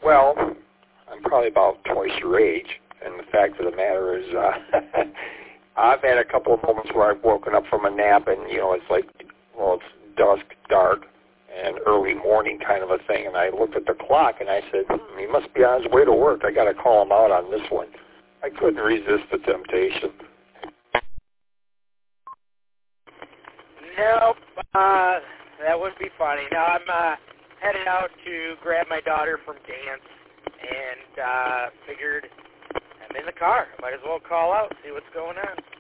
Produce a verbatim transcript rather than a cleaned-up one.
Well, I'm probably about twice your age, and the fact of the matter is, uh, I've had a couple of moments where I've woken up from a nap, and you know, it's like, well, it's dusk, dark, and early morning kind of a thing. And I looked at the clock, and I said, hmm, he must be on his way to work. I got to call him out on this one. I couldn't resist the temptation. Nope, uh, that would be funny. Now I'm uh, headed out to grab my daughter from dance, and uh, figured I'm in the car. Might as well call out, see what's going on.